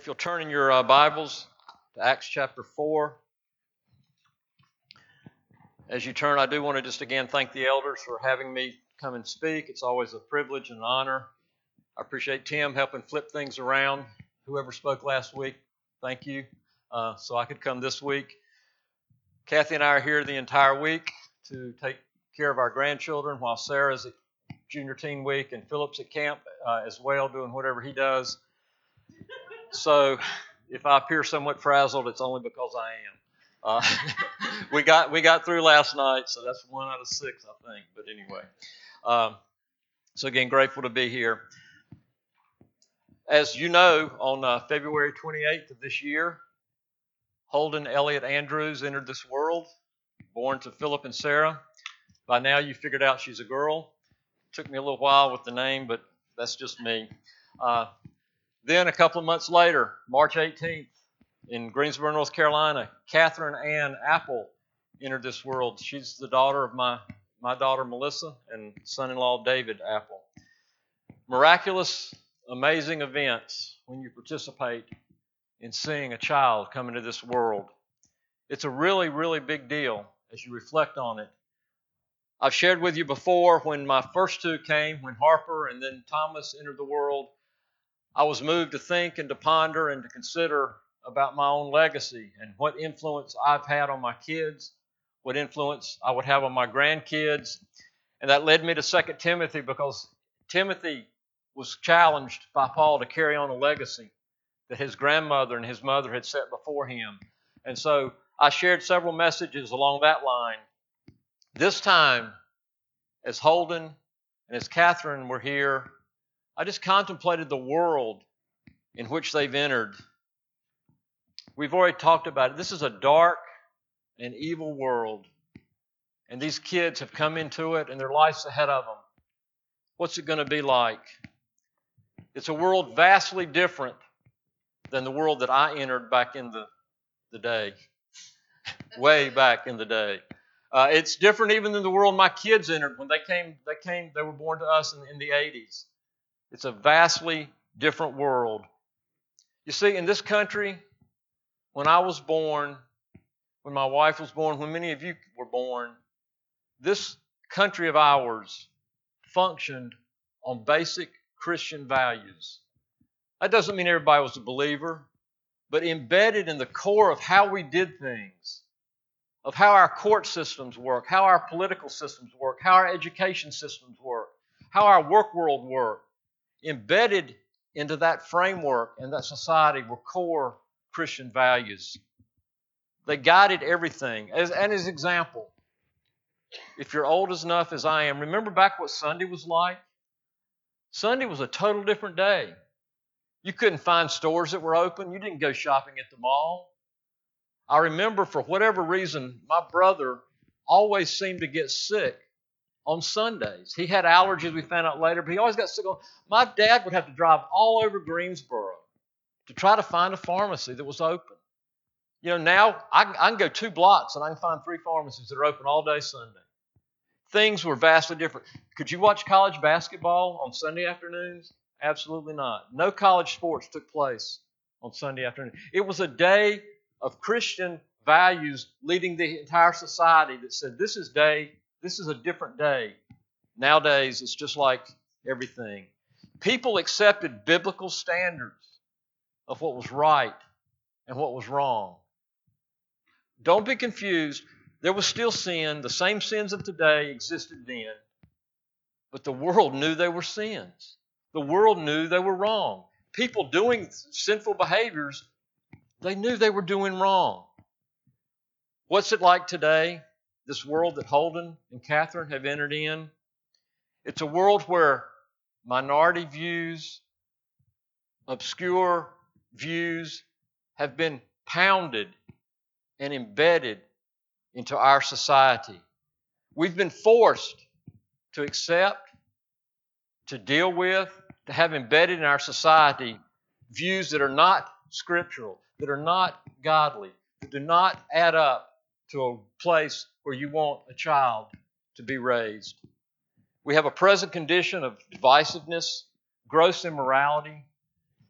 you'll turn in your Bibles to Acts chapter 4. As you turn, I do want to just again thank the elders for having me come and speak. It's always a privilege and an honor. I appreciate Tim helping flip things around. Whoever spoke last week, thank you. So I could come this week. Kathy and I are here the entire week to take care of our grandchildren while Sarah's at junior teen week and Philip's at camp as well, doing whatever he does. So if I appear somewhat frazzled, it's only because I am. We got through last night, so that's 1 out of 6, I think. But anyway, so again, grateful to be here. As you know, on February 28th of this year, Holden Elliott Andrews entered this world, born to Philip and Sarah. By now, you figured out she's a girl. Took me a little while with the name, but that's just me. Then a couple of months later, March 18th, in Greensboro, North Carolina, Catherine Ann Apple entered this world. She's the daughter of my daughter Melissa and son-in-law David Apple. Miraculous, amazing events when you participate in seeing a child come into this world. It's a really, really big deal as you reflect on it. I've shared with you before when my first two came, when Harper and then Thomas entered the world, I was moved to think and to ponder and to consider about my own legacy and what influence I've had on my kids, what influence I would have on my grandkids. And that led me to 2 Timothy because Timothy was challenged by Paul to carry on a legacy that his grandmother and his mother had set before him. And so I shared several messages along that line. This time, as Holden and as Catherine were here, I just contemplated the world in which they've entered. We've already talked about it. This is a dark and evil world, and these kids have come into it, and their life's ahead of them. What's it going to be like? It's a world vastly different than the world that I entered back in the day, way back in the day. It's different even than the world my kids entered when they were born to us in the 80s. It's a vastly different world. You see, in this country, when I was born, when my wife was born, when many of you were born, this country of ours functioned on basic Christian values. That doesn't mean everybody was a believer, but embedded in the core of how we did things, of how our court systems work, how our political systems work, how our education systems work, how our work world works. Embedded into that framework and that society were core Christian values. They guided everything. As an example, if you're old enough as I am, remember back what Sunday was like? Sunday was a total different day. You couldn't find stores that were open. You didn't go shopping at the mall. I remember for whatever reason, my brother always seemed to get sick on Sundays. He had allergies, we found out later, but he always got sick. My dad would have to drive all over Greensboro to try to find a pharmacy that was open. You know, now I can go 2 blocks and I can find 3 pharmacies that are open all day Sunday. Things were vastly different. Could you watch college basketball on Sunday afternoons? Absolutely not. No college sports took place on Sunday afternoon. It was a day of Christian values leading the entire society that said, this is a different day. Nowadays, it's just like everything. People accepted biblical standards of what was right and what was wrong. Don't be confused. There was still sin. The same sins of today existed then. But the world knew they were sins. The world knew they were wrong. People doing sinful behaviors, they knew they were doing wrong. What's it like today? This world that Holden and Catherine have entered in, it's a world where minority views, obscure views have been pounded and embedded into our society. We've been forced to accept, to deal with, to have embedded in our society views that are not scriptural, that are not godly, that do not add up to a place where you want a child to be raised. We have a present condition of divisiveness, gross immorality,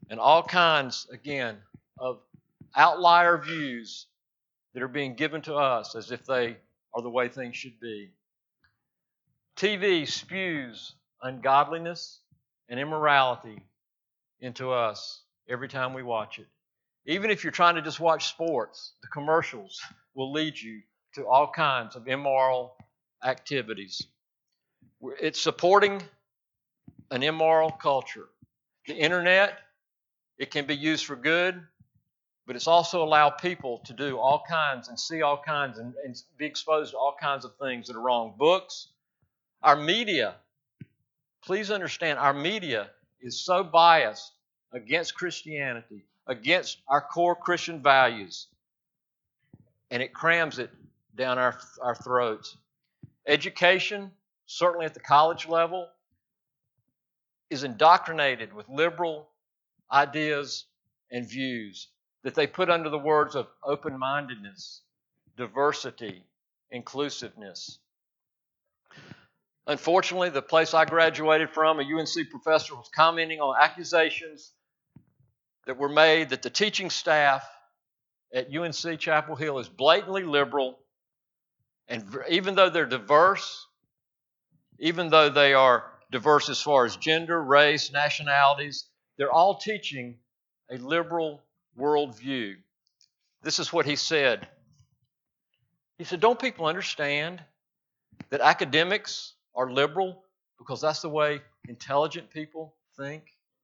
and all kinds, again, of outlier views that are being given to us as if they are the way things should be. TV spews ungodliness and immorality into us every time we watch it. Even if you're trying to just watch sports, the commercials will lead you to all kinds of immoral activities. It's supporting an immoral culture. The internet, it can be used for good, but it's also allowed people to do all kinds and see all kinds and be exposed to all kinds of things that are wrong. Books, our media, please understand, our media is so biased against Christianity, against our core Christian values, and it crams it down our throats. Education, certainly at the college level, is indoctrinated with liberal ideas and views that they put under the words of open-mindedness, diversity, inclusiveness. Unfortunately, the place I graduated from, a UNC professor was commenting on accusations that were made that the teaching staff at UNC Chapel Hill is blatantly liberal, and even though they're diverse, even though they are diverse as far as gender, race, nationalities, they're all teaching a liberal worldview. This is what he said. He said, don't people understand that academics are liberal because that's the way intelligent people think?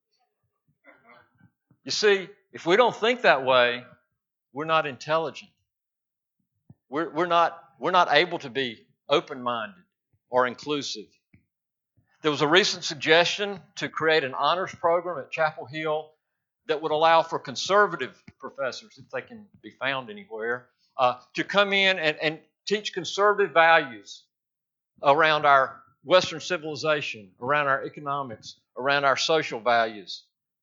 You see, if we don't think that way, we're not intelligent. We're not able to be open-minded or inclusive. There was a recent suggestion to create an honors program at Chapel Hill that would allow for conservative professors, if they can be found anywhere, to come in and teach conservative values around our Western civilization, around our economics, around our social values.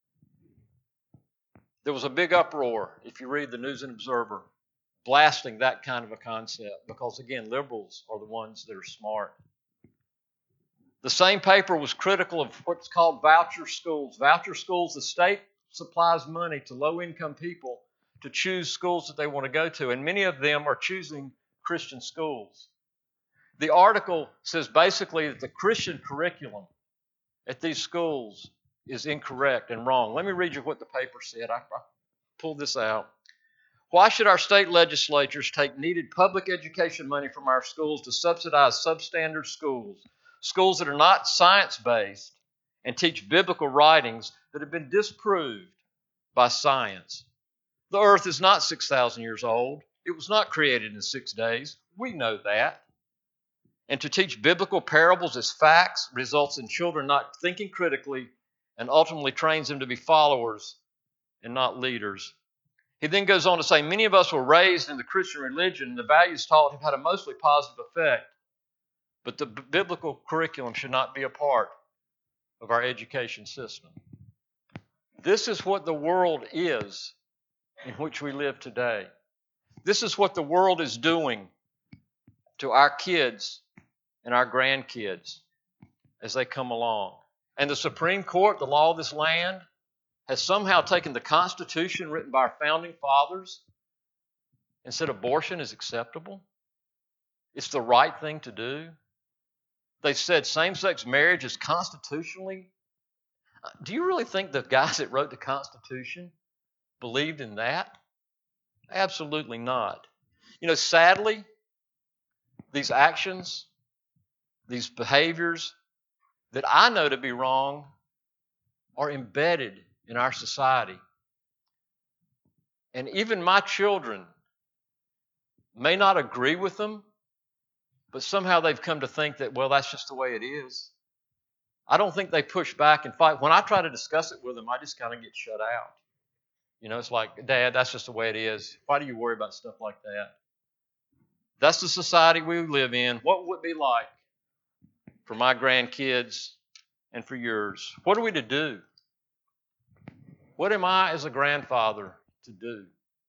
There was a big uproar, if you read the News and Observer, blasting that kind of a concept because, again, liberals are the ones that are smart. The same paper was critical of what's called voucher schools. Voucher schools, the state supplies money to low-income people to choose schools that they want to go to, and many of them are choosing Christian schools. The article says basically that the Christian curriculum at these schools is incorrect and wrong. Let me read you what the paper said. I pulled this out. Why should our state legislatures take needed public education money from our schools to subsidize substandard schools, schools that are not science-based and teach biblical writings that have been disproved by science? The earth is not 6,000 years old. It was not created in 6 days. We know that. And to teach biblical parables as facts results in children not thinking critically and ultimately trains them to be followers and not leaders. He then goes on to say, many of us were raised in the Christian religion and the values taught have had a mostly positive effect, but the biblical curriculum should not be a part of our education system. This is what the world is in which we live today. This is what the world is doing to our kids and our grandkids as they come along. And the Supreme Court, the law of this land, has somehow taken the Constitution written by our founding fathers and said abortion is acceptable. It's the right thing to do. They said same-sex marriage is constitutionally. Do you really think the guys that wrote the Constitution believed in that? Absolutely not. You know, sadly, these actions, these behaviors that I know to be wrong are embedded in our society. And even my children may not agree with them, but somehow they've come to think that, well, that's just the way it is. I don't think they push back and fight. When I try to discuss it with them, I just kind of get shut out. You know, it's like, Dad, that's just the way it is. Why do you worry about stuff like that? That's the society we live in. What would it be like for my grandkids and for yours? What are we to do? What am I as a grandfather to do?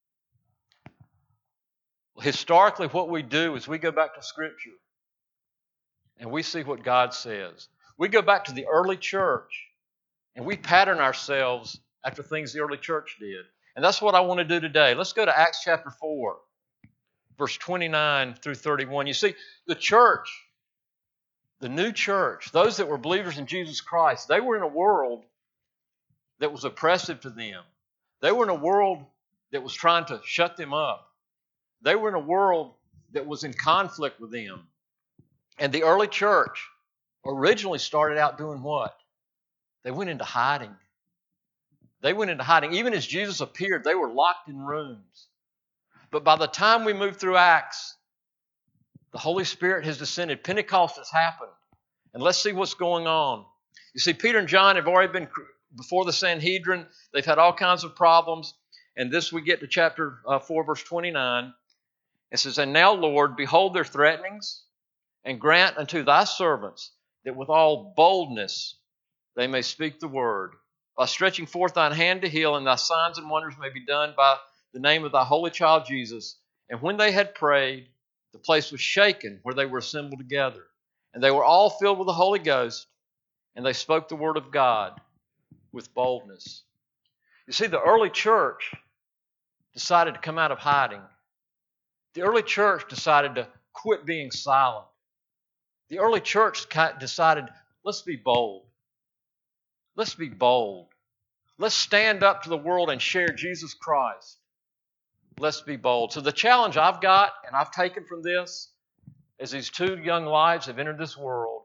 Well, historically, what we do is we go back to Scripture and we see what God says. We go back to the early church and we pattern ourselves after things the early church did. And that's what I want to do today. Let's go to Acts chapter 4, verse 29 through 31. You see, the church, the new church, those that were believers in Jesus Christ, they were in a world that was oppressive to them. They were in a world that was trying to shut them up. They were in a world that was in conflict with them. And the early church originally started out doing what? They went into hiding. They went into hiding. Even as Jesus appeared, they were locked in rooms. But by the time we move through Acts, the Holy Spirit has descended. Pentecost has happened. And let's see what's going on. You see, Peter and John have already been before the Sanhedrin. They've had all kinds of problems. And this we get to chapter 4, verse 29. It says, "And now, Lord, behold their threatenings, and grant unto thy servants that with all boldness they may speak the word, by stretching forth thine hand to heal, and thy signs and wonders may be done by the name of thy holy child Jesus. And when they had prayed, the place was shaken where they were assembled together. And they were all filled with the Holy Ghost, and they spoke the word of God with boldness." You see, the early church decided to come out of hiding. The early church decided to quit being silent. The early church decided, let's be bold. Let's be bold. Let's stand up to the world and share Jesus Christ. Let's be bold. So the challenge I've got, and I've taken from this, as these two young lives have entered this world,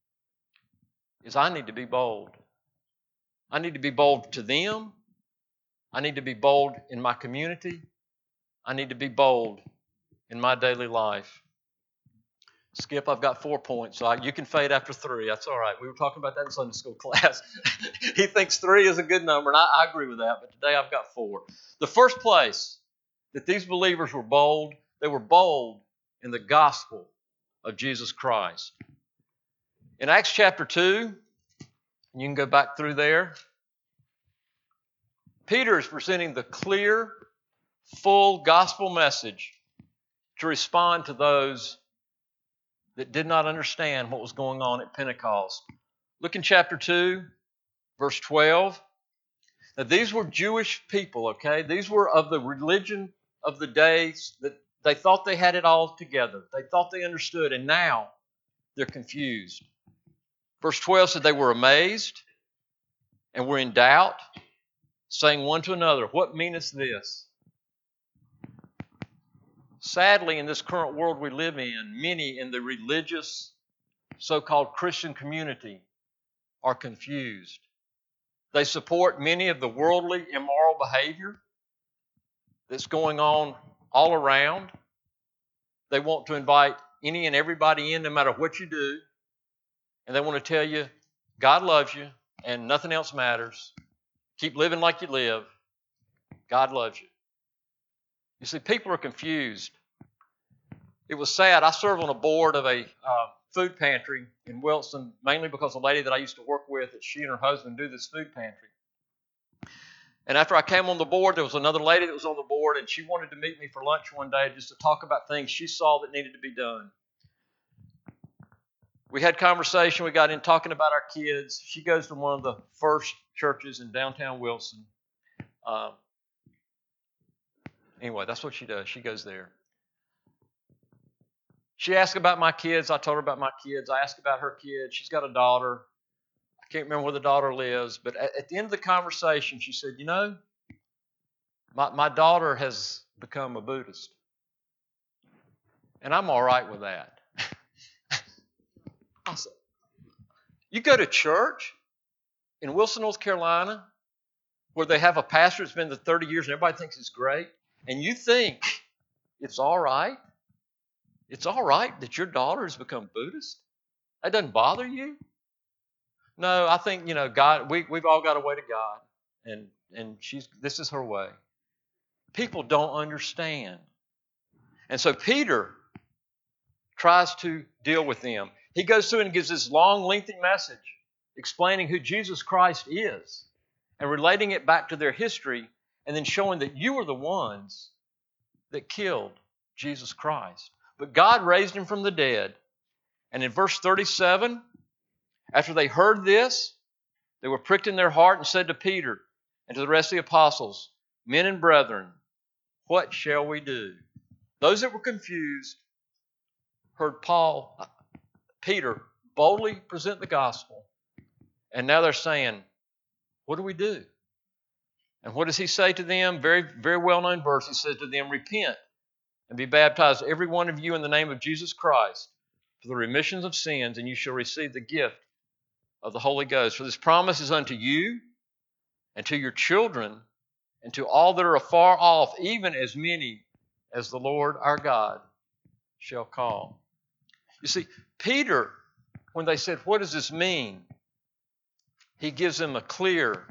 is I need to be bold. I need to be bold to them. I need to be bold in my community. I need to be bold in my daily life. Skip, I've got 4 points, so you can fade after 3. That's all right. We were talking about that in Sunday school class. He thinks 3 is a good number, and I agree with that, but today I've got 4. The first place that these believers were bold, they were bold in the gospel of Jesus Christ. In Acts chapter 2, you can go back through there, Peter is presenting the clear, full gospel message to respond to those that did not understand what was going on at Pentecost. Look in chapter 2, verse 12. Now, these were Jewish people, okay? These were of the religion of the days that they thought they had it all together. They thought they understood, and now they're confused. Verse 12 said they were amazed and were in doubt, saying one to another, "What meaneth this?" Sadly, in this current world we live in, many in the religious, so-called Christian community are confused. They support many of the worldly, immoral behavior that's going on all around. They want to invite any and everybody in, no matter what you do. And they want to tell you, God loves you and nothing else matters. Keep living like you live. God loves you. You see, people are confused. It was sad. I serve on a board of a food pantry in Wilson, mainly because a lady that I used to work with, that she and her husband do this food pantry. And after I came on the board, there was another lady that was on the board, and she wanted to meet me for lunch one day just to talk about things she saw that needed to be done. We had conversation. We got in talking about our kids. She goes to one of the first churches in downtown Wilson. Anyway, that's what she does. She goes there. She asked about my kids. I told her about my kids. I asked about her kids. She's got a daughter. I can't remember where the daughter lives. But at the end of the conversation, she said, "You know, my daughter has become a Buddhist. And I'm all right with that." I said, "You go to church in Wilson, North Carolina, where they have a pastor that's been there 30 years and everybody thinks it's great, and you think it's all right? It's all right that your daughter has become Buddhist? That doesn't bother you?" No, I think, God, we've all got a way to God, and this is her way. People don't understand. And so Peter tries to deal with them. He goes through and gives this long, lengthy message explaining who Jesus Christ is and relating it back to their history, and then showing that you are the ones that killed Jesus Christ. But God raised him from the dead. And in verse 37, after they heard this, they were pricked in their heart and said to Peter, And to the rest of the apostles, men and brethren, what shall we do? Those that were confused heard Peter boldly present the gospel. And now they're saying, what do we do? And what does he say to them? Very, very well-known verse. He says to them, repent and be baptized, every one of you, in the name of Jesus Christ, for the remission of sins, and you shall receive the gift of the Holy Ghost. For this promise is unto you and to your children and to all that are afar off, even as many as the Lord our God shall call. You see, Peter, when they said, what does this mean? He gives them a clear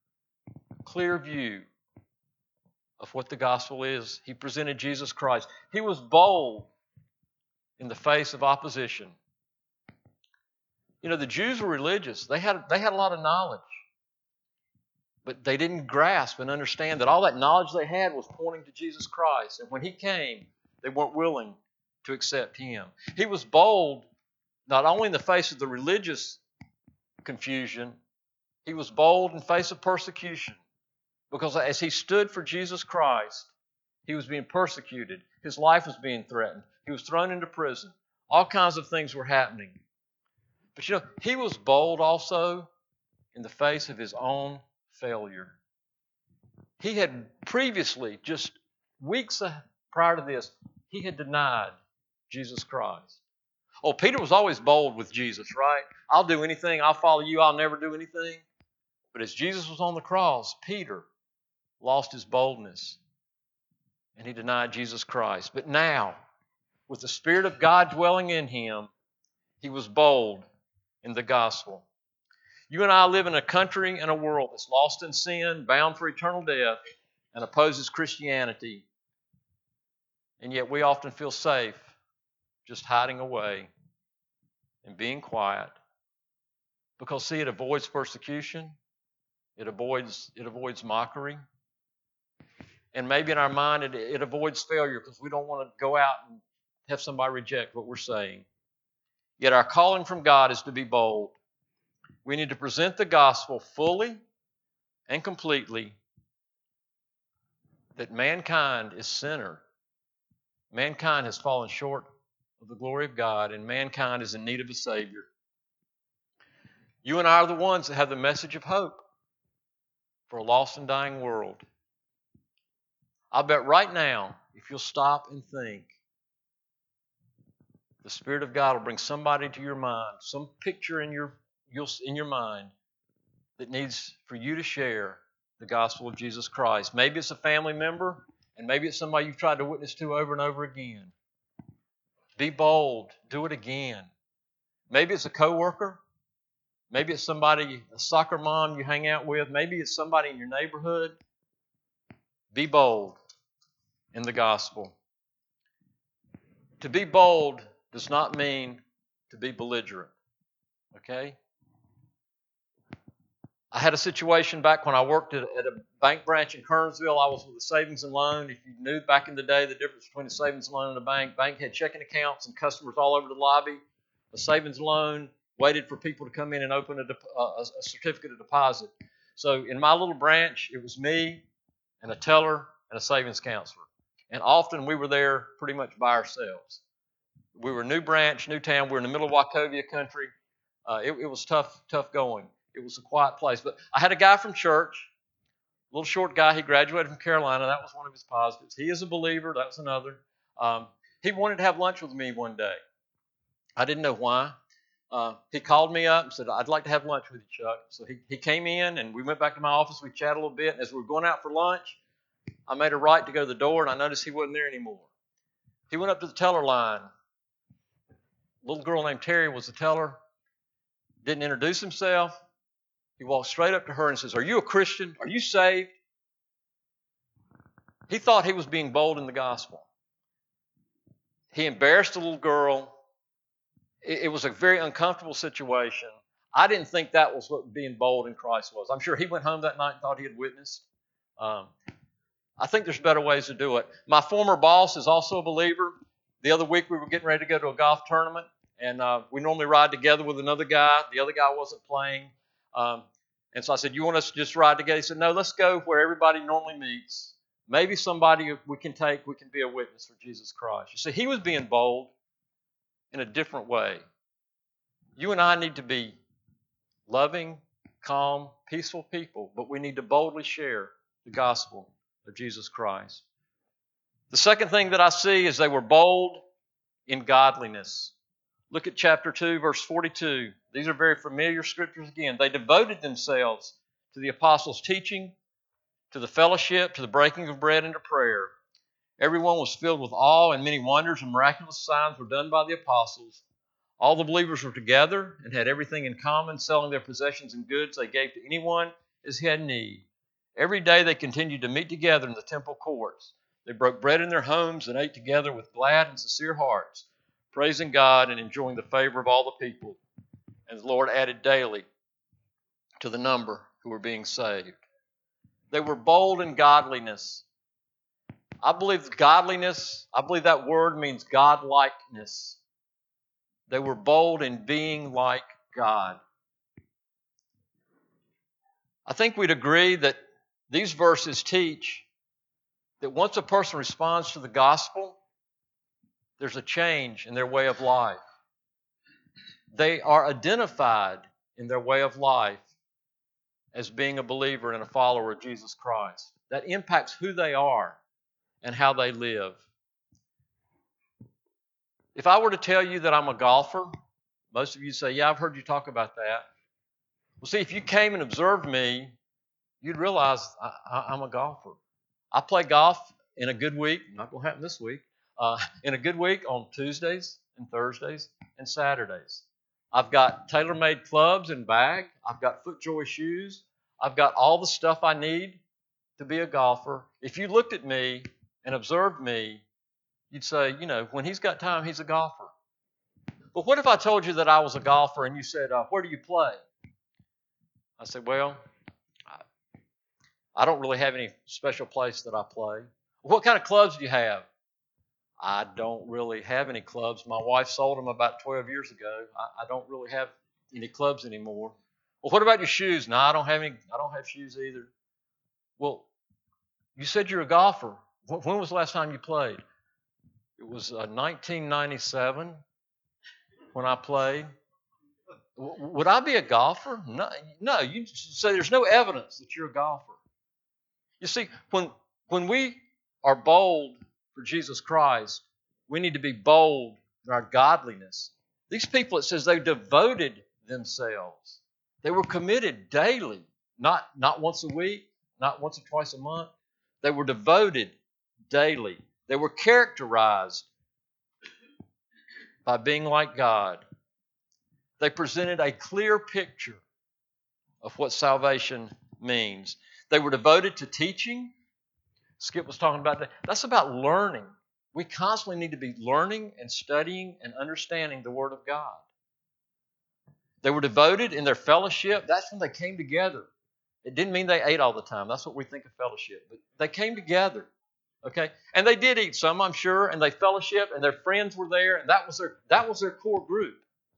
view of what the gospel is. He presented Jesus Christ. He was bold in the face of opposition. You know, the Jews were religious. They had a lot of knowledge. But they didn't grasp and understand that all that knowledge they had was pointing to Jesus Christ. And when he came, they weren't willing to accept him. He was bold not only in the face of the religious confusion, he was bold in face of persecution. Because as he stood for Jesus Christ, he was being persecuted. His life was being threatened. He was thrown into prison. All kinds of things were happening. But you know, he was bold also in the face of his own failure. He had previously, just weeks prior to this, he had denied Jesus Christ. Oh, Peter was always bold with Jesus, right? I'll do anything. I'll follow you. I'll never do anything. But as Jesus was on the cross, Peter lost his boldness and he denied Jesus Christ. But now, with the Spirit of God dwelling in him, he was bold in the gospel. You and I live in a country and a world that's lost in sin, bound for eternal death, and opposes Christianity. And yet we often feel safe just hiding away and being quiet. Because, see, it avoids persecution. It avoids mockery. And maybe in our mind it avoids failure because we don't want to go out and have somebody reject what we're saying. Yet our calling from God is to be bold. We need to present the gospel fully and completely, that mankind is sinner. Mankind has fallen short of the glory of God, and mankind is in need of a Savior. You and I are the ones that have the message of hope for a lost and dying world. I bet right now, if you'll stop and think, the Spirit of God will bring somebody to your mind, some picture in your mind that needs for you to share the gospel of Jesus Christ. Maybe it's a family member, and maybe it's somebody you've tried to witness to over and over again. Be bold. Do it again. Maybe it's a coworker. Maybe it's somebody, a soccer mom you hang out with. Maybe it's somebody in your neighborhood. Be bold in the gospel. To be bold does not mean to be belligerent. Okay? I had a situation back when I worked at a bank branch in Kernersville. I was with a savings and loan. If you knew back in the day the difference between a savings and loan and a bank had checking accounts and customers all over the lobby. A savings and loan waited for people to come in and open a certificate of deposit. So in my little branch, it was me and a teller and a savings counselor. And often we were there pretty much by ourselves. We were a new branch, new town. We were in the middle of Wachovia country. It was tough going. It was a quiet place. But I had a guy from church, a little short guy. He graduated from Carolina. That was one of his positives. He is a believer. That was another. He wanted to have lunch with me one day. I didn't know why. He called me up and said, I'd like to have lunch with you, Chuck. So he came in, and we went back to my office. We chatted a little bit. And as we were going out for lunch, I made a right to go to the door, and I noticed he wasn't there anymore. He went up to the teller line. A little girl named Terry was the teller. Didn't introduce himself. He walked straight up to her and says, "Are you a Christian? Are you saved?" He thought he was being bold in the gospel. He embarrassed the little girl. It was a very uncomfortable situation. I didn't think that was what being bold in Christ was. I'm sure he went home that night and thought he had witnessed. I think there's better ways to do it. My former boss is also a believer. The other week we were getting ready to go to a golf tournament, and we normally ride together with another guy. The other guy wasn't playing. And so I said, you want us to just ride together? He said, no, let's go where everybody normally meets. Maybe somebody we can be a witness for Jesus Christ. You see, he was being bold in a different way. You and I need to be loving, calm, peaceful people, but we need to boldly share the gospel of Jesus Christ. The second thing that I see is they were bold in godliness. Look at chapter 2, verse 42. These are very familiar scriptures again. They devoted themselves to the apostles' teaching, to the fellowship, to the breaking of bread, and to prayer. Everyone was filled with awe, and many wonders and miraculous signs were done by the apostles. All the believers were together and had everything in common, selling their possessions and goods they gave to anyone as he had need. Every day they continued to meet together in the temple courts. They broke bread in their homes and ate together with glad and sincere hearts, praising God and enjoying the favor of all the people. And the Lord added daily to the number who were being saved. They were bold in godliness. I believe that word means godlikeness. They were bold in being like God. I think we'd agree that these verses teach that once a person responds to the gospel, there's a change in their way of life. They are identified in their way of life as being a believer and a follower of Jesus Christ. That impacts who they are and how they live. If I were to tell you that I'm a golfer, most of you say, yeah, I've heard you talk about that. Well, see, if you came and observed me, you'd realize I'm a golfer. I play golf in a good week, not going to happen this week, in a good week on Tuesdays and Thursdays and Saturdays. I've got tailor-made clubs and bag. I've got FootJoy shoes. I've got all the stuff I need to be a golfer. If you looked at me and observed me, you'd say, when he's got time, he's a golfer. But what if I told you that I was a golfer and you said, where do you play? I said, well, I don't really have any special place that I play. What kind of clubs do you have? I don't really have any clubs. My wife sold them about 12 years ago. I don't really have any clubs anymore. Well, what about your shoes? No, I don't have shoes either. Well, you said you're a golfer. When was the last time you played? It was 1997 when I played. Would I be a golfer? No. You say there's no evidence that you're a golfer. You see, when we are bold for Jesus Christ, we need to be bold in our godliness. These people, it says they devoted themselves. They were committed daily, not once a week, not once or twice a month. They were devoted daily. They were characterized by being like God. They presented a clear picture of what salvation means. They were devoted to teaching. Skip was talking about that. That's about learning. We constantly need to be learning and studying and understanding the Word of God. They were devoted in their fellowship. That's when they came together. It didn't mean they ate all the time. That's what we think of fellowship. But they came together. Okay? And they did eat some, I'm sure, and they fellowshiped, and their friends were there, and that was their core group.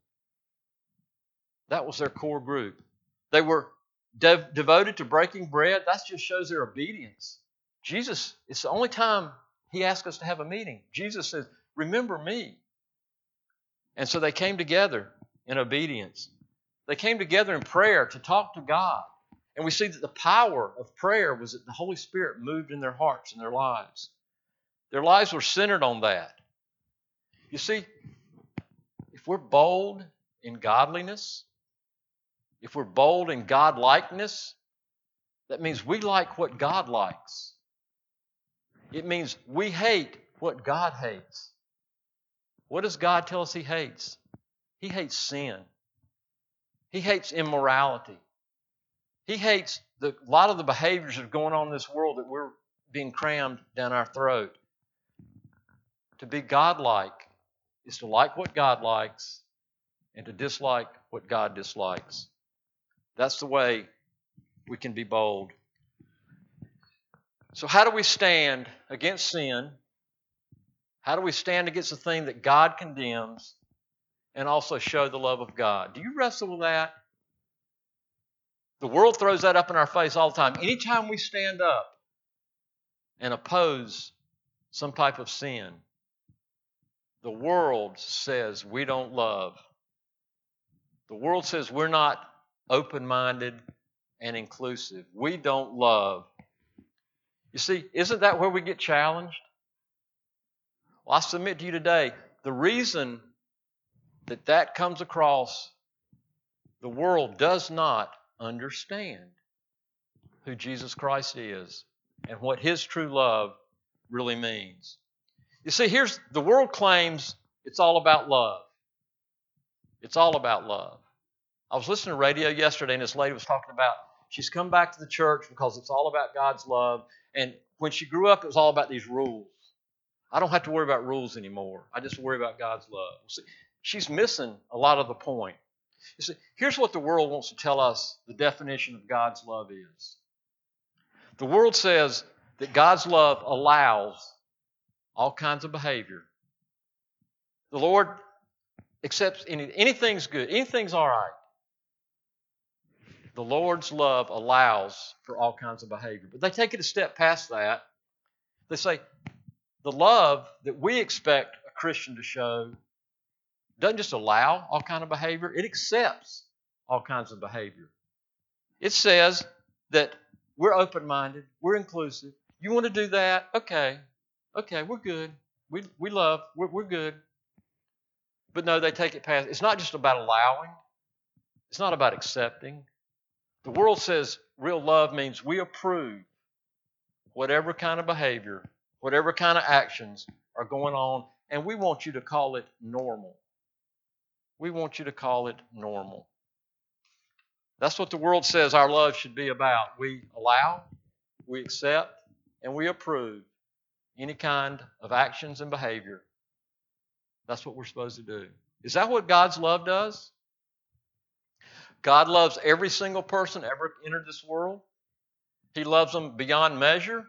That was their core group. They were devoted to breaking bread. That just shows their obedience. Jesus, it's the only time he asked us to have a meeting. Jesus says, remember me. And so they came together in obedience. They came together in prayer to talk to God. And we see that the power of prayer was that the Holy Spirit moved in their hearts and their lives. Their lives were centered on that. You see, if we're bold in godliness, if we're bold in God-likeness, that means we like what God likes. It means we hate what God hates. What does God tell us He hates? He hates sin. He hates immorality. He hates a lot of the behaviors that are going on in this world that we're being crammed down our throat. To be God-like is to like what God likes and to dislike what God dislikes. That's the way we can be bold. So how do we stand against sin? How do we stand against the thing that God condemns and also show the love of God? Do you wrestle with that? The world throws that up in our face all the time. Anytime we stand up and oppose some type of sin, the world says we don't love. The world says we're not open-minded and inclusive. We don't love. You see, isn't that where we get challenged? Well, I submit to you today, the reason that comes across, the world does not understand who Jesus Christ is and what His true love really means. You see, the world claims it's all about love. It's all about love. I was listening to radio yesterday, and this lady was talking about she's come back to the church because it's all about God's love. And when she grew up, it was all about these rules. I don't have to worry about rules anymore. I just worry about God's love. See, she's missing a lot of the point. You see, here's what the world wants to tell us the definition of God's love is. The world says that God's love allows all kinds of behavior. The Lord accepts anything's good, anything's all right. The Lord's love allows for all kinds of behavior. But they take it a step past that. They say the love that we expect a Christian to show doesn't just allow all kinds of behavior, it accepts all kinds of behavior. It says that we're open-minded, we're inclusive. You want to do that? Okay, we're good. We love, we're good. But no, they take it past. It's not just about allowing. It's not about accepting. The world says real love means we approve whatever kind of behavior, whatever kind of actions are going on, and we want you to call it normal. We want you to call it normal. That's what the world says our love should be about. We allow, we accept, and we approve any kind of actions and behavior. That's what we're supposed to do. Is that what God's love does? God loves every single person ever entered this world. He loves them beyond measure.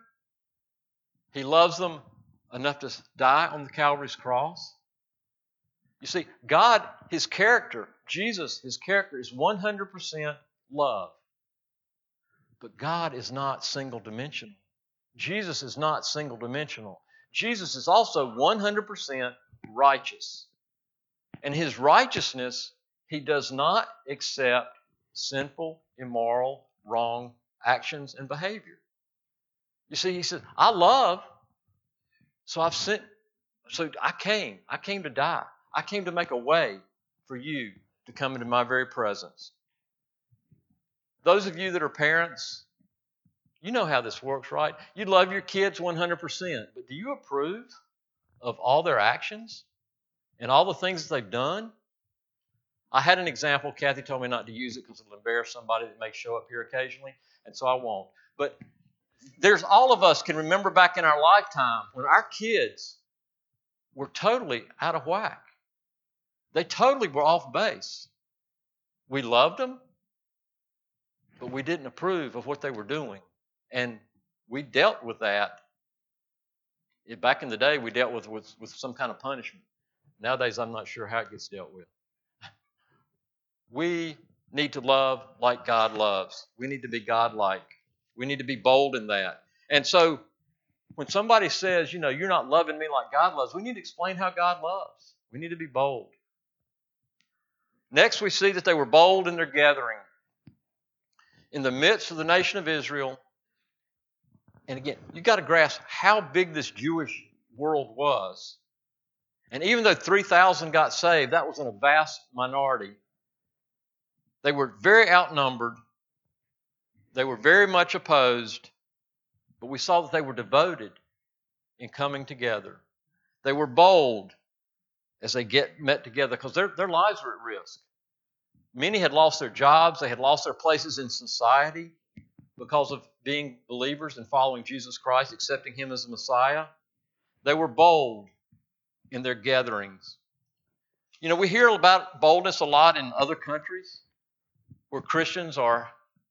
He loves them enough to die on the Calvary's cross. You see, God, His character, Jesus, His character is 100% love. But God is not single-dimensional. Jesus is not single-dimensional. Jesus is also 100% righteous. And His righteousness, He does not accept sinful, immoral, wrong actions and behavior. You see, He says, I love, so I came to die. I came to make a way for you to come into my very presence. Those of you that are parents, you know how this works, right? You love your kids 100%, but do you approve of all their actions and all the things that they've done? I had an example. Kathy told me not to use it because it'll embarrass somebody that may show up here occasionally, and so I won't. But all of us can remember back in our lifetime when our kids were totally out of whack. They totally were off base. We loved them, but we didn't approve of what they were doing. And we dealt with that. Back in the day, we dealt with some kind of punishment. Nowadays, I'm not sure how it gets dealt with. We need to love like God loves. We need to be God-like. We need to be bold in that. And so when somebody says, you're not loving me like God loves, we need to explain how God loves. We need to be bold. Next, we see that they were bold in their gathering. In the midst of the nation of Israel, and again, you've got to grasp how big this Jewish world was. And even though 3,000 got saved, that was in a vast minority. They were very outnumbered. They were very much opposed. But we saw that they were devoted in coming together. They were bold as they met together because their lives were at risk. Many had lost their jobs. They had lost their places in society because of being believers and following Jesus Christ, accepting Him as the Messiah. They were bold in their gatherings. We hear about boldness a lot in other countries where Christians are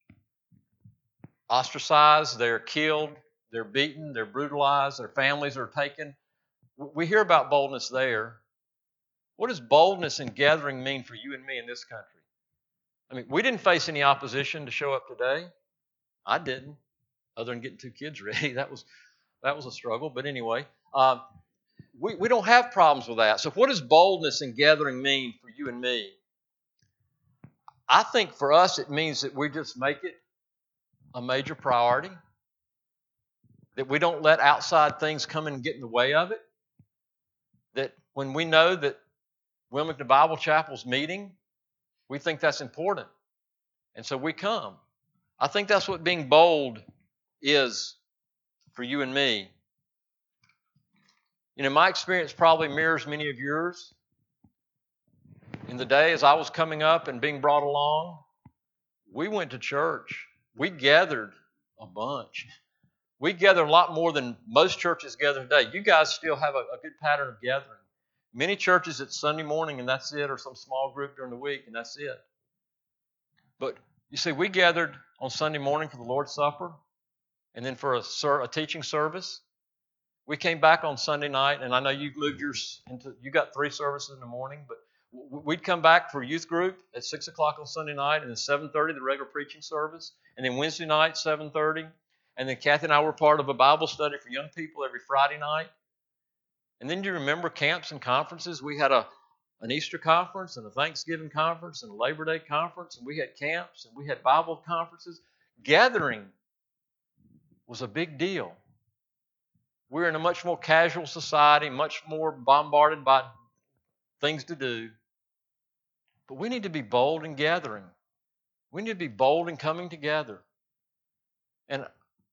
ostracized, they're killed, they're beaten, they're brutalized, their families are taken. We hear about boldness there. What does boldness in gathering mean for you and me in this country? I mean, we didn't face any opposition to show up today. I didn't, other than getting 2 kids ready. That was a struggle. But anyway, we don't have problems with that. So what does boldness in gathering mean for you and me? I think for us it means that we just make it a major priority, that we don't let outside things come and get in the way of it, that when we know that Wilmington Bible Chapel's meeting, we think that's important, and so we come. I think that's what being bold is for you and me. You know, my experience probably mirrors many of yours. In the day as I was coming up and being brought along, we went to church. We gathered a bunch. We gathered a lot more than most churches gather today. You guys still have a good pattern of gathering. Many churches, it's Sunday morning and that's it, or some small group during the week and that's it. But you see, we gathered on Sunday morning for the Lord's Supper and then for a teaching service. We came back on Sunday night, and I know you've moved yours into, you got 3 services in the morning, but we'd come back for youth group at 6 o'clock on Sunday night, and then 7:30 the regular preaching service, and then Wednesday night 7:30, and then Kathy and I were part of a Bible study for young people every Friday night. And then do you remember camps and conferences? We had an Easter conference and a Thanksgiving conference and a Labor Day conference, and we had camps and we had Bible conferences. Gathering was a big deal. We're in a much more casual society, much more bombarded by things to do. But we need to be bold in gathering. We need to be bold in coming together. And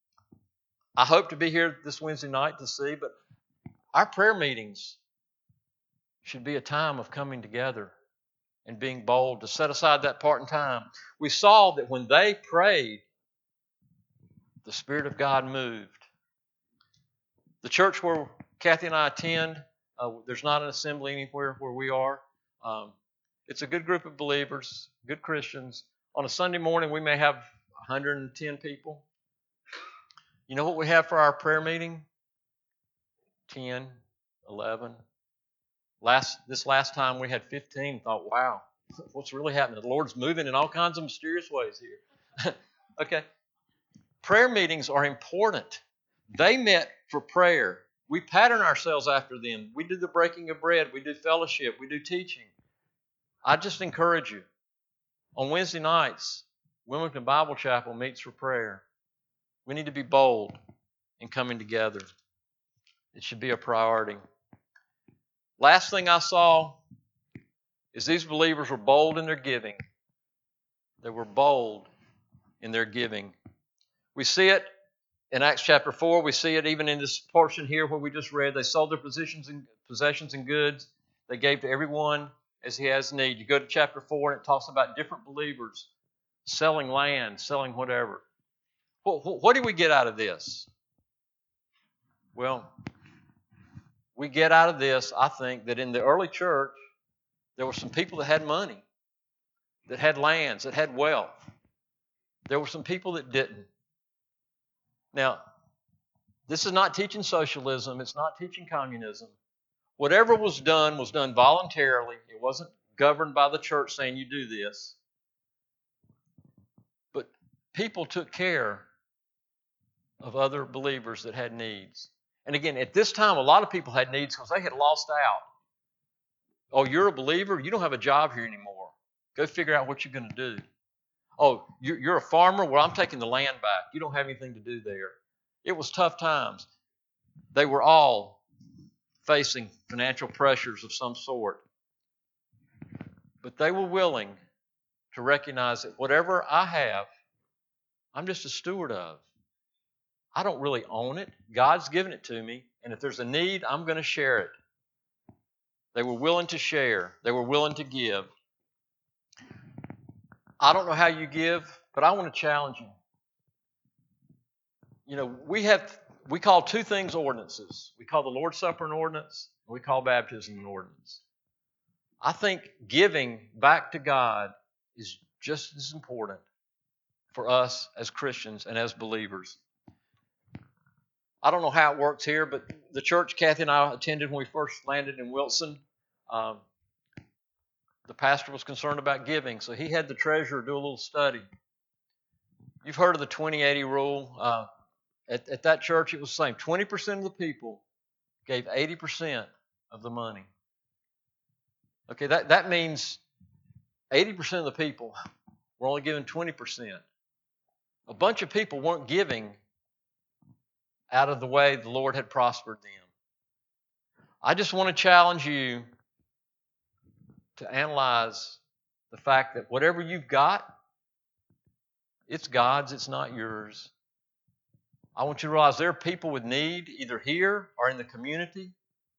I hope to be here this Wednesday night to see, but our prayer meetings should be a time of coming together and being bold, to set aside that part in time. We saw that when they prayed, the Spirit of God moved. The church where Kathy and I attend, there's not an assembly anywhere where we are. It's a good group of believers, good Christians. On a Sunday morning, we may have 110 people. You know what we have for our prayer meeting? 10, 11. This last time we had 15. Thought, wow, what's really happening? The Lord's moving in all kinds of mysterious ways here. Okay. Prayer meetings are important. They met for prayer. We pattern ourselves after them. We do the breaking of bread. We do fellowship. We do teaching. I just encourage you. On Wednesday nights, Wilmington Bible Chapel meets for prayer. We need to be bold in coming together. It should be a priority. Last thing I saw is these believers were bold in their giving. They were bold in their giving. We see it in Acts chapter 4. We see it even in this portion here where we just read. They sold their possessions and goods. They gave to everyone as he has need. You go to chapter 4 and it talks about different believers selling land, selling whatever. What do we get out of this? Well, we get out of this, I think, that in the early church, there were some people that had money, that had lands, that had wealth. There were some people that didn't. Now, this is not teaching socialism. It's not teaching communism. Whatever was done voluntarily. It wasn't governed by the church saying you do this. But people took care of other believers that had needs. And again, at this time, a lot of people had needs because they had lost out. Oh, you're a believer? You don't have a job here anymore. Go figure out what you're going to do. Oh, you're a farmer? Well, I'm taking the land back. You don't have anything to do there. It was tough times. They were all facing financial pressures of some sort. But they were willing to recognize that whatever I have, I'm just a steward of. I don't really own it. God's given it to me. And if there's a need, I'm going to share it. They were willing to share. They were willing to give. I don't know how you give, but I want to challenge you. You know, we call 2 things ordinances. We call the Lord's Supper an ordinance, and we call baptism an ordinance. I think giving back to God is just as important for us as Christians and as believers. I don't know how it works here, but the church Kathy and I attended when we first landed in Wilson, the pastor was concerned about giving, so he had the treasurer do a little study. You've heard of the 20-80 rule. At that church, it was the same. 20% of the people gave 80% of the money. Okay, that means 80% of the people were only giving 20%. A bunch of people weren't giving out of the way the Lord had prospered them. I just want to challenge you to analyze the fact that whatever you've got, it's God's, it's not yours. I want you to realize there are people with need, either here or in the community.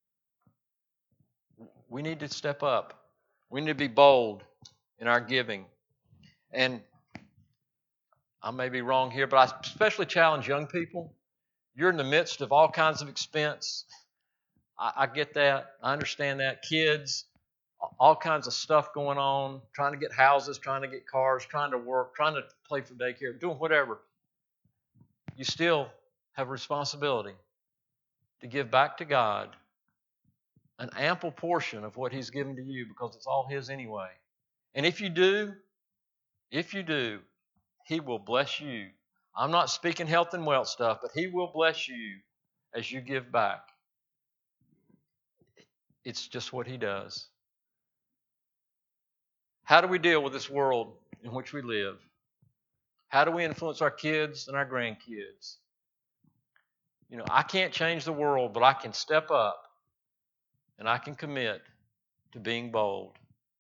We need to step up. We need to be bold in our giving. And I may be wrong here, but I especially challenge young people. You're in the midst of all kinds of expense. I get that. I understand that. Kids, all kinds of stuff going on, trying to get houses, trying to get cars, trying to work, trying to play for daycare, doing whatever. You still have a responsibility to give back to God an ample portion of what He's given to you, because it's all His anyway. And if you do, He will bless you. I'm not speaking health and wealth stuff, but He will bless you as you give back. It's just what He does. How do we deal with this world in which we live? How do we influence our kids and our grandkids? I can't change the world, but I can step up and I can commit to being bold.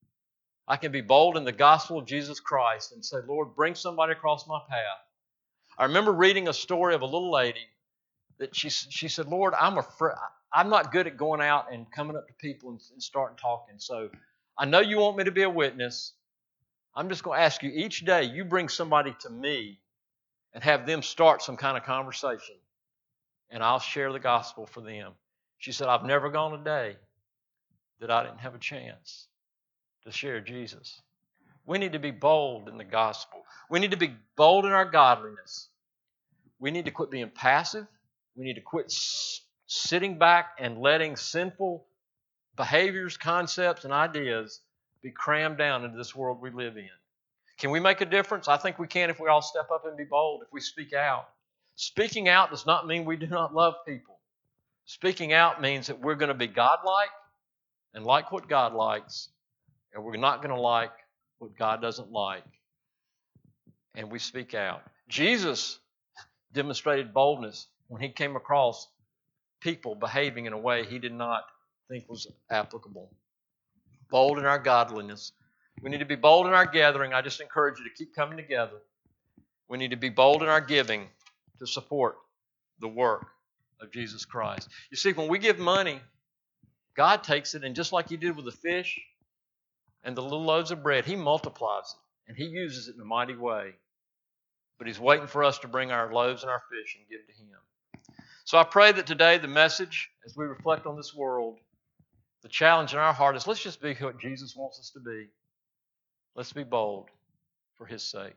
I can be bold in the gospel of Jesus Christ and say, Lord, bring somebody across my path. I remember reading a story of a little lady that she said, Lord, I'm not good at going out and coming up to people and starting talking. So I know you want me to be a witness. I'm just going to ask you each day, you bring somebody to me and have them start some kind of conversation, and I'll share the gospel for them. She said, I've never gone a day that I didn't have a chance to share Jesus. We need to be bold in the gospel. We need to be bold in our godliness. We need to quit being passive. We need to quit sitting back and letting sinful behaviors, concepts, and ideas be crammed down into this world we live in. Can we make a difference? I think we can if we all step up and be bold, if we speak out. Speaking out does not mean we do not love people. Speaking out means that we're going to be God-like and like what God likes, and we're not going to like what God doesn't like. And we speak out. Jesus demonstrated boldness when He came across people behaving in a way He did not think was applicable. Bold in our godliness. We need to be bold in our gathering. I just encourage you to keep coming together. We need to be bold in our giving to support the work of Jesus Christ. You see, when we give money, God takes it, and just like He did with the fish and the little loaves of bread, He multiplies it, and He uses it in a mighty way. But He's waiting for us to bring our loaves and our fish and give to Him. So I pray that today the message, as we reflect on this world, the challenge in our heart is, let's just be what Jesus wants us to be. Let's be bold for His sake.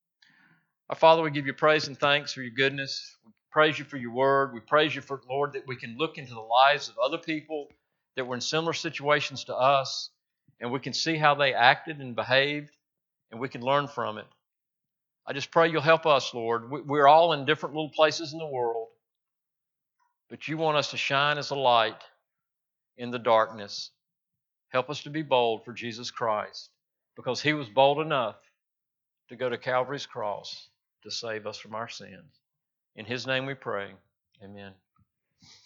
Our Father, we give you praise and thanks for your goodness. We praise you for your word. We praise you for, Lord, that we can look into the lives of other people that were in similar situations to us, and we can see how they acted and behaved, and we can learn from it. I just pray you'll help us, Lord. We're all in different little places in the world, but you want us to shine as a light in the darkness. Help us to be bold for Jesus Christ, because He was bold enough to go to Calvary's cross to save us from our sins. In His name we pray. Amen.